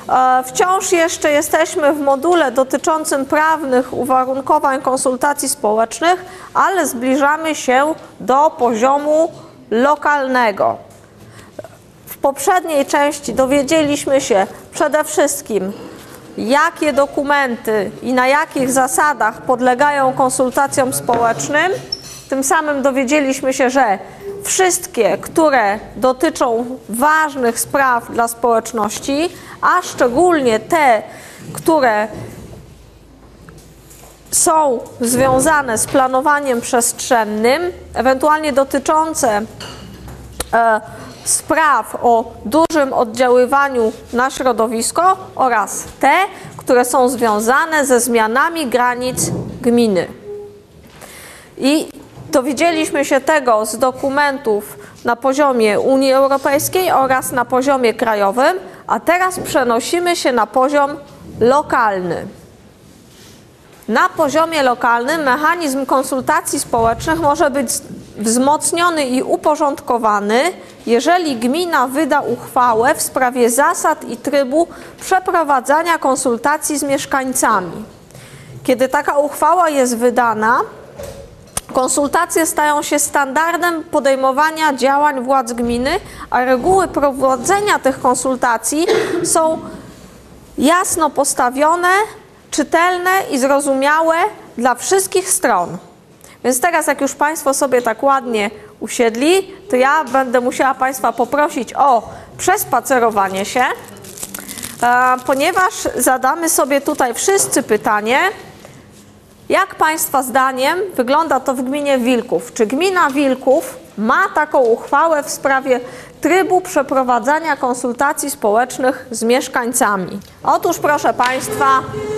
Wciąż jeszcze jesteśmy w module dotyczącym prawnych uwarunkowań konsultacji społecznych, ale zbliżamy się do poziomu lokalnego. W poprzedniej części dowiedzieliśmy się przede wszystkim, jakie dokumenty i na jakich zasadach podlegają konsultacjom społecznym. Tym samym dowiedzieliśmy się, że wszystkie, które dotyczą ważnych spraw dla społeczności, a szczególnie te, które są związane z planowaniem przestrzennym, ewentualnie dotyczące spraw o dużym oddziaływaniu na środowisko oraz te, które są związane ze zmianami granic gminy. I dowiedzieliśmy się tego z dokumentów na poziomie Unii Europejskiej oraz na poziomie krajowym, a teraz przenosimy się na poziom lokalny. Na poziomie lokalnym mechanizm konsultacji społecznych może być wzmocniony i uporządkowany, jeżeli gmina wyda uchwałę w sprawie zasad i trybu przeprowadzania konsultacji z mieszkańcami. Kiedy taka uchwała jest wydana, konsultacje stają się standardem podejmowania działań władz gminy, a reguły prowadzenia tych konsultacji są jasno postawione, czytelne i zrozumiałe dla wszystkich stron. Więc teraz, jak już Państwo sobie tak ładnie usiedli, to ja będę musiała Państwa poprosić o przespacerowanie się, ponieważ zadamy sobie tutaj wszyscy pytanie, jak Państwa zdaniem wygląda to w gminie Wilków? Czy gmina Wilków ma taką uchwałę w sprawie trybu przeprowadzania konsultacji społecznych z mieszkańcami? Otóż, proszę Państwa,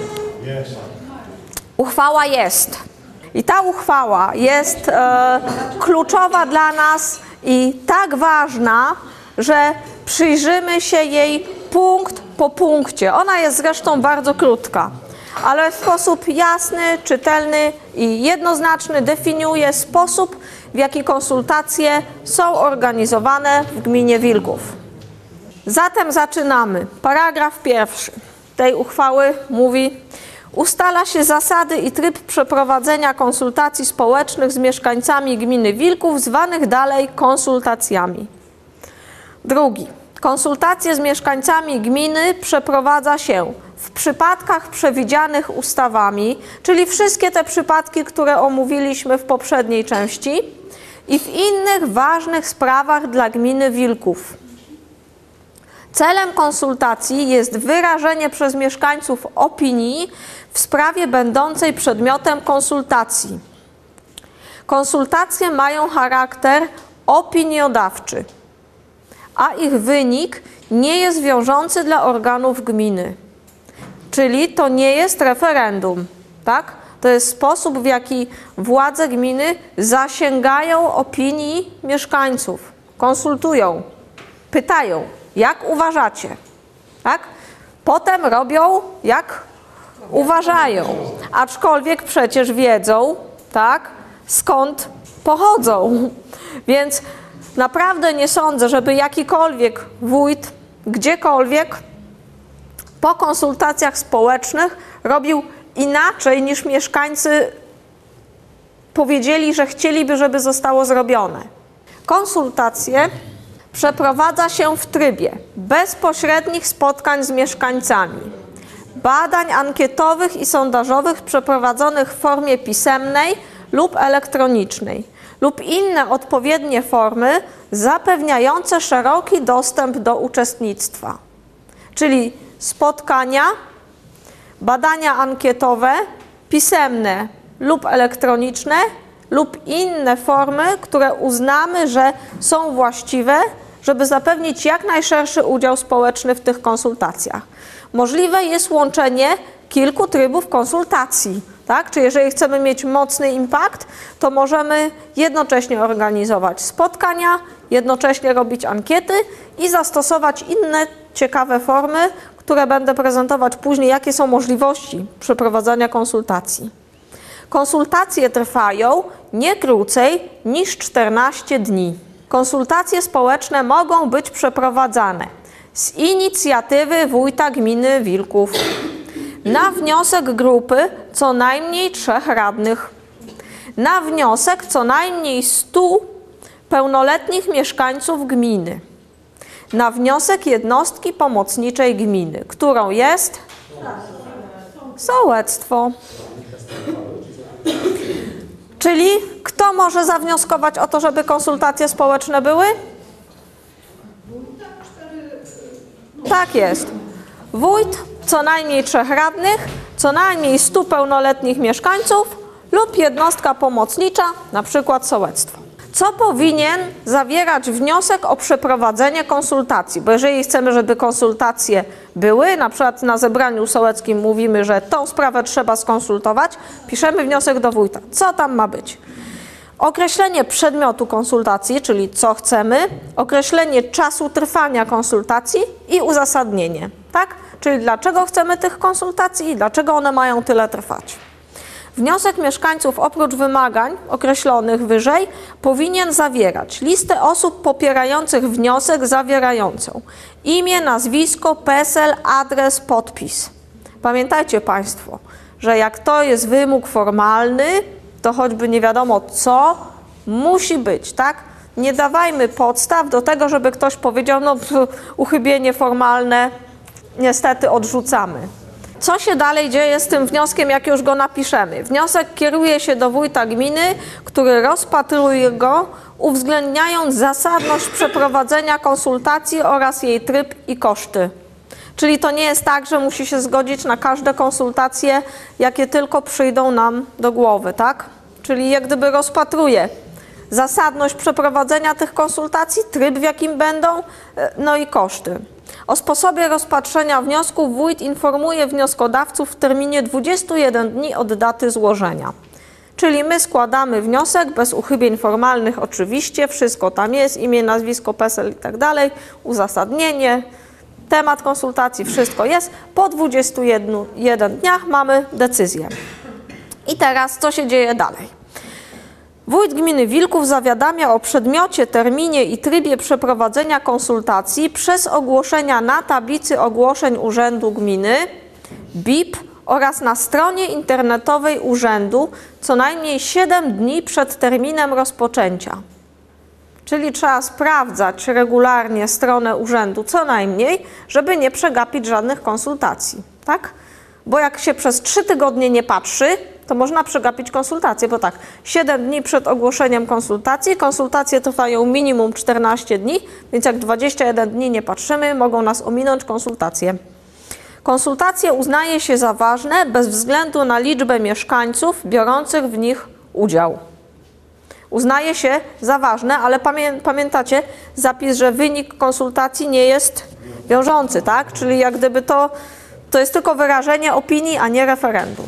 uchwała jest. I ta uchwała jest kluczowa dla nas i tak ważna, że przyjrzymy się jej punkt po punkcie. Ona jest zresztą bardzo krótka, ale w sposób jasny, czytelny i jednoznaczny definiuje sposób, w jaki konsultacje są organizowane w gminie Wilków. Zatem zaczynamy. Paragraf pierwszy tej uchwały mówi: ustala się zasady i tryb przeprowadzenia konsultacji społecznych z mieszkańcami gminy Wilków, zwanych dalej konsultacjami. Drugi. Konsultacje z mieszkańcami gminy przeprowadza się w przypadkach przewidzianych ustawami, czyli wszystkie te przypadki, które omówiliśmy w poprzedniej części, i w innych ważnych sprawach dla gminy Wilków. Celem konsultacji jest wyrażenie przez mieszkańców opinii w sprawie będącej przedmiotem konsultacji. Konsultacje mają charakter opiniodawczy, a ich wynik nie jest wiążący dla organów gminy. Czyli to nie jest referendum, tak? To jest sposób, w jaki władze gminy zasięgają opinii mieszkańców, konsultują, pytają, jak uważacie, tak? Potem robią, jak uważają, aczkolwiek przecież wiedzą, tak, skąd pochodzą. Więc naprawdę nie sądzę, żeby jakikolwiek wójt, gdziekolwiek po konsultacjach społecznych robił inaczej, niż mieszkańcy powiedzieli, że chcieliby, żeby zostało zrobione. Konsultacje przeprowadza się w trybie bezpośrednich spotkań z mieszkańcami, badań ankietowych i sondażowych przeprowadzonych w formie pisemnej lub elektronicznej lub inne odpowiednie formy zapewniające szeroki dostęp do uczestnictwa. Czyli spotkania, badania ankietowe, pisemne lub elektroniczne lub inne formy, które uznamy, że są właściwe, żeby zapewnić jak najszerszy udział społeczny w tych konsultacjach. Możliwe jest łączenie kilku trybów konsultacji, tak? Czy jeżeli chcemy mieć mocny impact, to możemy jednocześnie organizować spotkania, jednocześnie robić ankiety i zastosować inne ciekawe formy, które będę prezentować później, jakie są możliwości przeprowadzania konsultacji. Konsultacje trwają nie krócej niż 14 dni. Konsultacje społeczne mogą być przeprowadzane z inicjatywy wójta gminy Wilków na wniosek grupy co najmniej 3 radnych, na wniosek co najmniej 100 pełnoletnich mieszkańców gminy, na wniosek jednostki pomocniczej gminy, którą jest sołectwo. Czyli kto może zawnioskować o to, żeby konsultacje społeczne były? Tak jest. Wójt, co najmniej 3 radnych, co najmniej 100 pełnoletnich mieszkańców lub jednostka pomocnicza, na przykład sołectwo. Co powinien zawierać wniosek o przeprowadzenie konsultacji? Bo jeżeli chcemy, żeby konsultacje były, na przykład na zebraniu sołeckim mówimy, że tą sprawę trzeba skonsultować, piszemy wniosek do wójta. Co tam ma być? Określenie przedmiotu konsultacji, czyli co chcemy, określenie czasu trwania konsultacji i uzasadnienie, tak? Czyli dlaczego chcemy tych konsultacji i dlaczego one mają tyle trwać. Wniosek mieszkańców oprócz wymagań określonych wyżej powinien zawierać listę osób popierających wniosek zawierającą imię, nazwisko, PESEL, adres, podpis. Pamiętajcie Państwo, że jak to jest wymóg formalny, to choćby nie wiadomo co, musi być, tak? Nie dawajmy podstaw do tego, żeby ktoś powiedział, no uchybienie formalne, niestety odrzucamy. Co się dalej dzieje z tym wnioskiem, jak już go napiszemy? Wniosek kieruje się do wójta gminy, który rozpatruje go, uwzględniając zasadność przeprowadzenia konsultacji oraz jej tryb i koszty. Czyli to nie jest tak, że musi się zgodzić na każde konsultacje, jakie tylko przyjdą nam do głowy, tak? Czyli jak gdyby rozpatruje zasadność przeprowadzenia tych konsultacji, tryb w jakim będą, no i koszty. O sposobie rozpatrzenia wniosków wójt informuje wnioskodawców w terminie 21 dni od daty złożenia. Czyli my składamy wniosek bez uchybień formalnych oczywiście, wszystko tam jest, imię, nazwisko, PESEL i tak dalej, uzasadnienie, temat konsultacji, wszystko jest. Po 21 dniach mamy decyzję. I teraz co się dzieje dalej? Wójt gminy Wilków zawiadamia o przedmiocie, terminie i trybie przeprowadzenia konsultacji przez ogłoszenia na tablicy ogłoszeń Urzędu Gminy, BIP oraz na stronie internetowej Urzędu co najmniej 7 dni przed terminem rozpoczęcia. Czyli trzeba sprawdzać regularnie stronę Urzędu co najmniej, żeby nie przegapić żadnych konsultacji, tak? Bo jak się przez 3 tygodnie nie patrzy, to można przegapić konsultacje, bo tak, 7 dni przed ogłoszeniem konsultacji, konsultacje trwają minimum 14 dni, więc jak 21 dni nie patrzymy, mogą nas ominąć konsultacje. Konsultacje uznaje się za ważne bez względu na liczbę mieszkańców biorących w nich udział. Uznaje się za ważne, ale pamiętacie zapis, że wynik konsultacji nie jest wiążący, tak? Czyli jak gdyby to jest tylko wyrażenie opinii, a nie referendum.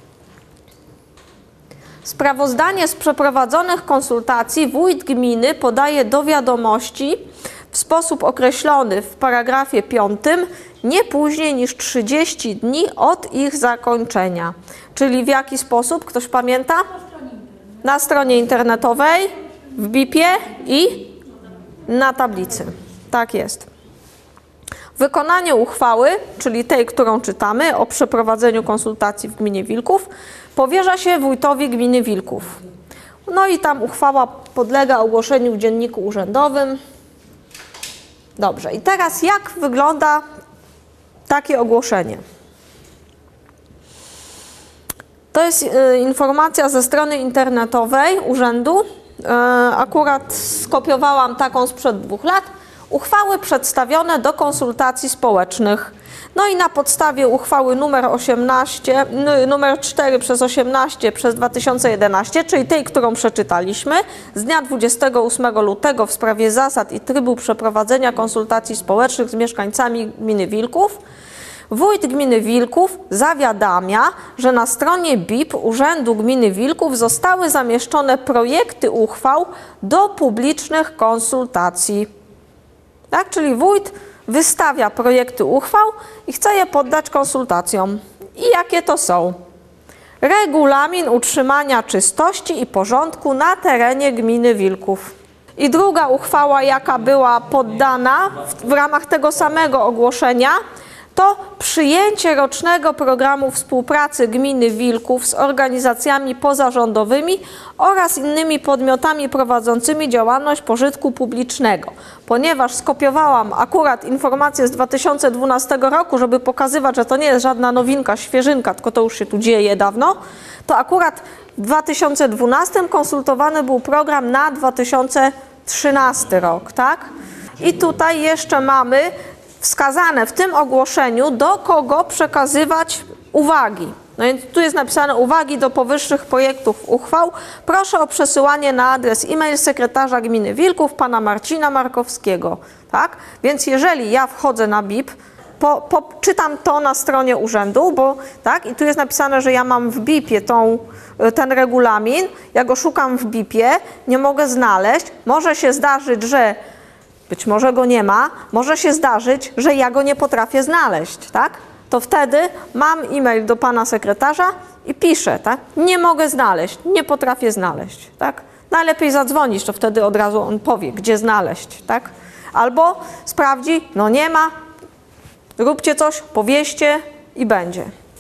Sprawozdanie z przeprowadzonych konsultacji wójt gminy podaje do wiadomości w sposób określony w paragrafie 5 nie później niż 30 dni od ich zakończenia. Czyli w jaki sposób? Ktoś pamięta? Na stronie internetowej, w BIP-ie i na tablicy. Tak jest. Wykonanie uchwały, czyli tej, którą czytamy, o przeprowadzeniu konsultacji w gminie Wilków, powierza się wójtowi gminy Wilków. No i tam uchwała podlega ogłoszeniu w dzienniku urzędowym. Dobrze, i teraz jak wygląda takie ogłoszenie? To jest informacja ze strony internetowej urzędu. Akurat skopiowałam taką sprzed 2 lat. Uchwały przedstawione do konsultacji społecznych. No i na podstawie uchwały numer 4 przez 18 przez 2011, czyli tej, którą przeczytaliśmy, z dnia 28 lutego w sprawie zasad i trybu przeprowadzenia konsultacji społecznych z mieszkańcami gminy Wilków, wójt gminy Wilków zawiadamia, że na stronie BIP Urzędu Gminy Wilków zostały zamieszczone projekty uchwał do publicznych konsultacji. Tak? Czyli wójt wystawia projekty uchwał i chce je poddać konsultacjom. I jakie to są? Regulamin utrzymania czystości i porządku na terenie gminy Wilków. I druga uchwała, jaka była poddana w ramach tego samego ogłoszenia, to przyjęcie rocznego programu współpracy gminy Wilków z organizacjami pozarządowymi oraz innymi podmiotami prowadzącymi działalność pożytku publicznego. Ponieważ skopiowałam akurat informację z 2012 roku, żeby pokazywać, że to nie jest żadna nowinka, świeżynka, tylko to już się tu dzieje dawno, to akurat w 2012 konsultowany był program na 2013 rok, tak? I tutaj jeszcze mamy wskazane w tym ogłoszeniu, do kogo przekazywać uwagi. No więc tu jest napisane uwagi do powyższych projektów uchwał. Proszę o przesyłanie na adres e-mail sekretarza gminy Wilków, pana Marcina Markowskiego. Tak? Więc jeżeli ja wchodzę na BIP, czytam to na stronie urzędu, bo tak, i tu jest napisane, że ja mam w BIP-ie ten regulamin, ja go szukam w BIP-ie, nie mogę znaleźć, może się zdarzyć, że być może go nie ma, może się zdarzyć, że ja go nie potrafię znaleźć, tak? To wtedy mam e-mail do pana sekretarza i piszę, tak? Nie mogę znaleźć, nie potrafię znaleźć, tak? Najlepiej zadzwonić, to wtedy od razu on powie, gdzie znaleźć, tak? Albo sprawdzi, no nie ma, róbcie coś, powieście i będzie.